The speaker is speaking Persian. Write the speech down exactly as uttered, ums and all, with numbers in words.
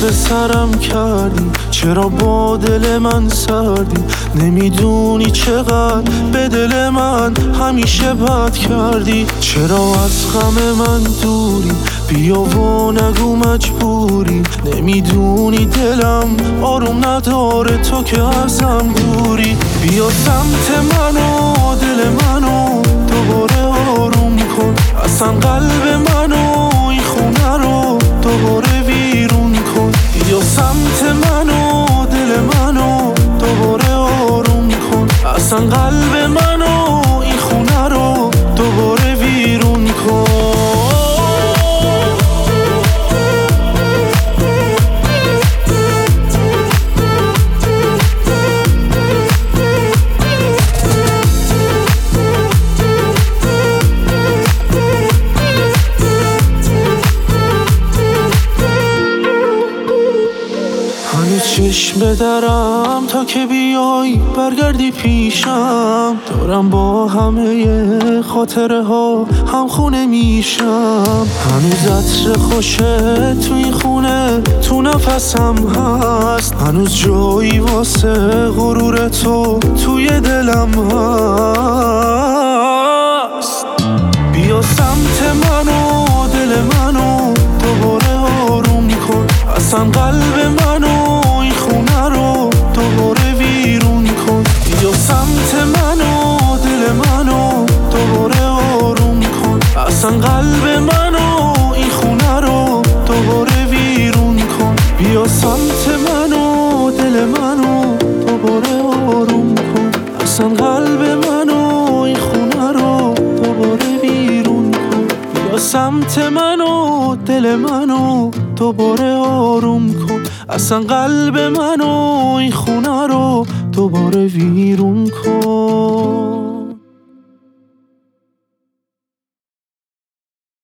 سرم کردی، چرا با دل من سردی؟ نمیدونی چقدر به دل من همیشه بد کردی. چرا از غم من دوری؟ بیا و نگو مجبوری. نمیدونی دلم آروم نداره تو که ازم دوری. بیا سمت منو، دل منو دوباره آروم کن. اصلا قلب منو، این خونه رو دوباره ویرون کن. بیا سمت منو، دل منو دوباره آروم کن. اصلا قلب منو، این خونه رو دوباره ویرون کن. چشم درم تا که بیای برگردی پیشم. دارم با همه خاطره ها هم خونه میشم. هنوز عطر خوشه تو این خونه تو نفسم هست. هنوز جایی واسه غرور تو توی دلم هست. بیا سمت منو، دل منو دوباره آروم کن. اصلا قلب منو، این خونه رو دوباره ویرون کن. بیا سمت منو، دل منو دوباره آروم کن. اصلا قلب منو، این خونه رو دوباره ویرون کن. بیا سمت منو، دل منو دوباره آروم کن. اصلا قلب منو، این خونه رو دوباره ویرون کن. بیا سمت منو، دل منو دوباره آروم کن. اصلا قلب منو، این خونه رو دوباره ویرون کن.